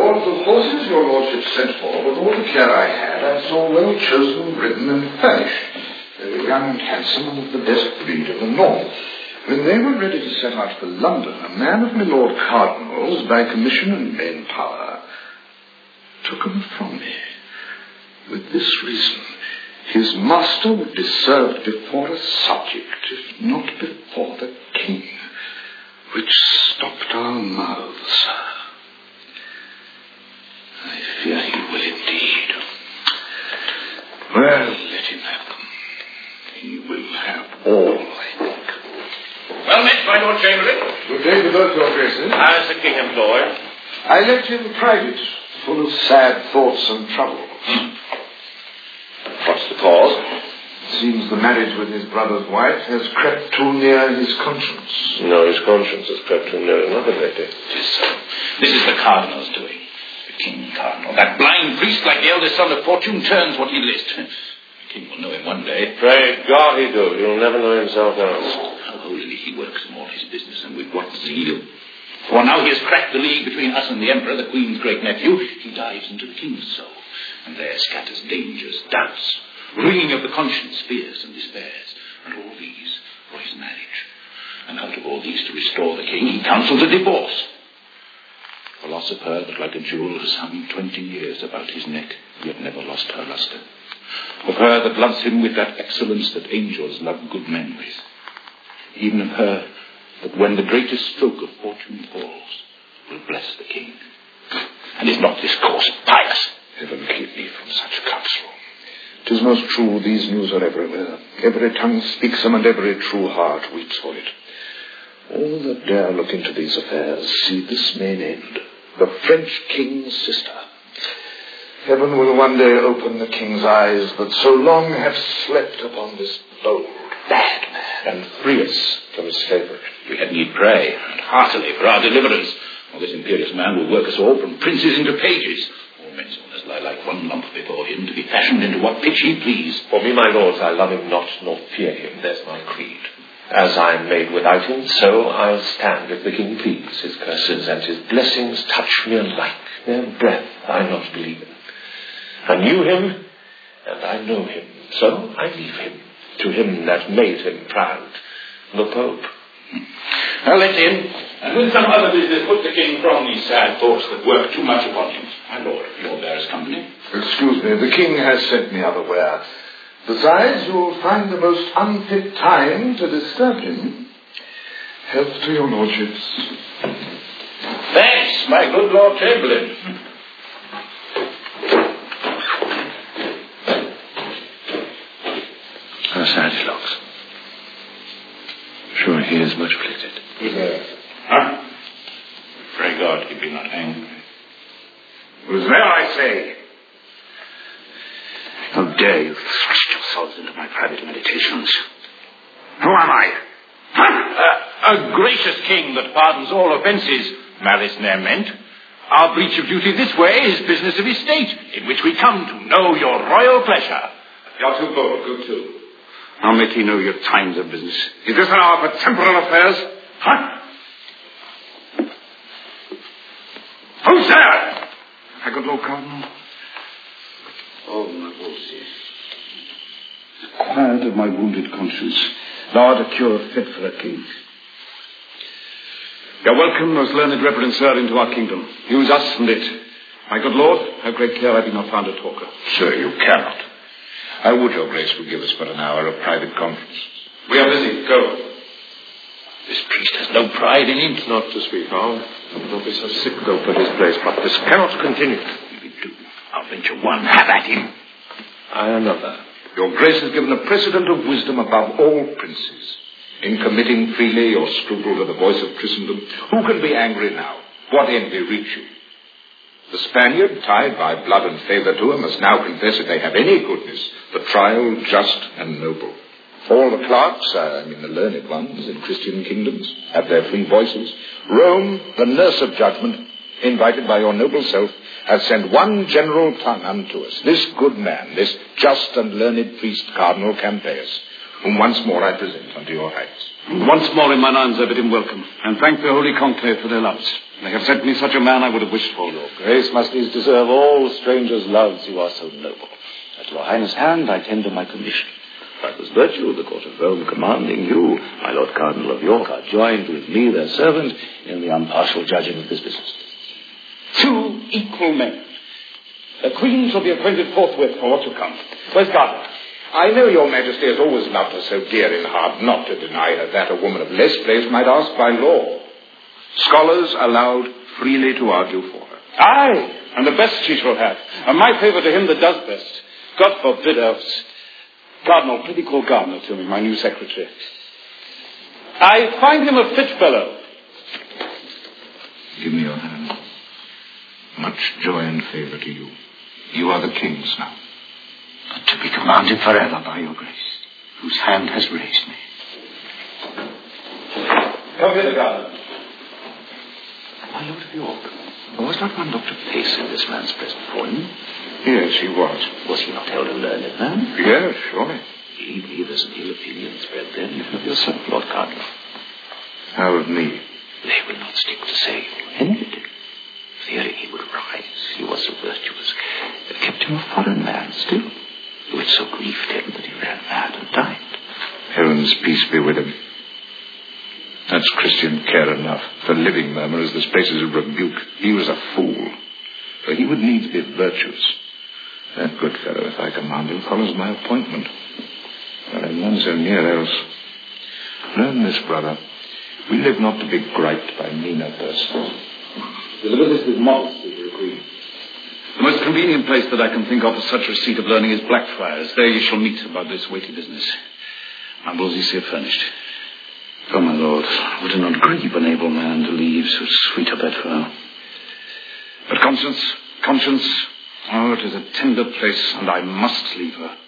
lord, the horses your lordship sent for, with all the care I had, I saw well chosen, ridden, and furnished. They were young and handsome, and of the best breed of the north. When they were ready to set out for London, a man of my Lord Cardinal's, by commission and main power, took them from me. With this reason, his master would be served before a subject, if not before the king, which stopped our mouths. I fear he will indeed. Well, let him have them. He will have all, I think. Well met, my Lord Chamberlain. Good day to both your graces. How is the king employed? I left him private, full of sad thoughts and trouble. What's the cause? It seems the marriage with his brother's wife has crept too near his conscience. No, his conscience has crept too near another lady. It is so. This is the Cardinal's doing. The King Cardinal. That blind priest, like the eldest son of Fortune, turns what he lists. The king will know him one day. Pray God he do. He'll never know himself else. How holily he works in all his business, and with what zeal. For now he has cracked the league between us and the Emperor, the Queen's great nephew. He dives into the King's soul, and there scatters dangers, doubts, wringing of the conscience, fears and despairs, and all these for his marriage. And out of all these, to restore the king, he counsels a divorce. The loss of her that like a jewel has hung 20 years about his neck, yet never lost her lustre. Of her that loves him with that excellence that angels love good men with. Even of her that when the greatest stroke of fortune falls, will bless the king. And is not this course pious? Heaven keep me from such counsel. 'Tis most true, these news are everywhere. Every tongue speaks them, and every true heart weeps for it. All that dare look into these affairs see this main end, the French king's sister. Heaven will one day open the king's eyes that so long have slept upon this bold, bad man, and free us from his favourite. We had need pray, and heartily, for our deliverance. For this imperious man will work us all from princes into pages. All men's honours lie like one lump before him, to be fashioned into what pitch he please. For me, my lords, I love him not, nor fear him. There's my creed. As I am made without him, so I'll stand if the king please. His curses and his blessings touch me alike. Their breath I not believe in. I knew him, and I know him, so I leave him to him that made him proud, the Pope. Now let him, and with some other business, put the king from these sad thoughts that work too much upon him. My lord, you'll bear us company. Excuse me, the king has sent me otherwhere. Besides, you'll find the most unfit time to disturb him. Health to your lordships. Thanks, my good Lord Chamberlain. How sad he looks. Sure he is much afflicted. Huh? Pray God he be not angry. Who's there, I say? How dare you thrust yourselves into my private meditations? Who am I? Huh? A gracious king that pardons all offences, malice ne'er meant. Our breach of duty this way is business of estate, in which we come to know your royal pleasure. You're too bold, go too. I'll make you know your times of business. Is this an hour for temporal affairs? Huh? Who's there? My good Lord Cardinal. Oh, my Wolsey. The quiet of my wounded conscience. Thou art a cure fit for a king. You're welcome, most learned reverend sir, into our kingdom. Use us and it. My good lord, have great care I be not found a talker. Sir, you cannot. I would your grace would give us but an hour of private conference. We are busy. Go. This priest has no pride in him. Not to speak of. Don't be so sick, though, for his place, but this cannot continue. We do. I'll venture one. Have at him. I another. Your grace has given a precedent of wisdom above all princes. In committing freely your scruple to the voice of Christendom, who can be angry now? What end will reach you? The Spaniard, tied by blood and favour to her, must now confess if they have any goodness, the trial just and noble. All the clerks, the learned ones in Christian kingdoms, have their free voices. Rome, the nurse of judgment, invited by your noble self, has sent one general tongue unto us, this good man, this just and learned priest, Cardinal Campeius, whom once more I present unto your highness. Once more in mine arms I bid him welcome, and thank the holy conclave for their loves. They have sent me such a man I would have wished for. Your Grace must needs deserve all strangers' loves. You are so noble. At your Highness' hand I tender my commission. By this virtue of the court of Rome commanding you, my Lord Cardinal of York, are joined with me, their servant, in the impartial judging of this business. 2 equal men. The Queen shall be appointed forthwith for what to come. Where's Gardiner? I know your Majesty has always loved her so dear in heart, not to deny her that a woman of less place might ask by law. Scholars allowed freely to argue for her. Aye, and the best she shall have. And my favour to him that does best. God forbid else. Cardinal, please call Gardiner to me, my new secretary. I find him a fit fellow. Give me your hand. Much joy and favour to you. You are the King's now. But to be commanded forever by your Grace, whose hand has raised me. Come hither, Gardiner. My Lord of York, was not one Dr. Pace in this man's present for him? Yes, he was. Was he not held a learned man? Yes, surely. Believe me, there's an ill opinion spread then, even of yourself, Lord Cardinal. How of me? They will not stick to say you envied him. Fearing he would rise, he was so virtuous. It kept him a foreign man still, which so grieved him that he ran mad and died. Heaven's peace be with him. That's Christian care enough. The living murmurs this place is a rebuke. He was a fool. For he would needs be virtuous. That good fellow, if I command him, follows my appointment. Well, I'm none so near else. Learn this, brother. We live not to be griped by meaner persons. Deliver this with modesty to the Queen. The most convenient place that I can think of for such receipt of learning is Blackfriars. There you shall meet about this weighty business. And will you see it furnished? Oh, my lord, would it not grieve an able man to leave so sweet a bedfellow? But conscience, oh, it is a tender place, and I must leave her.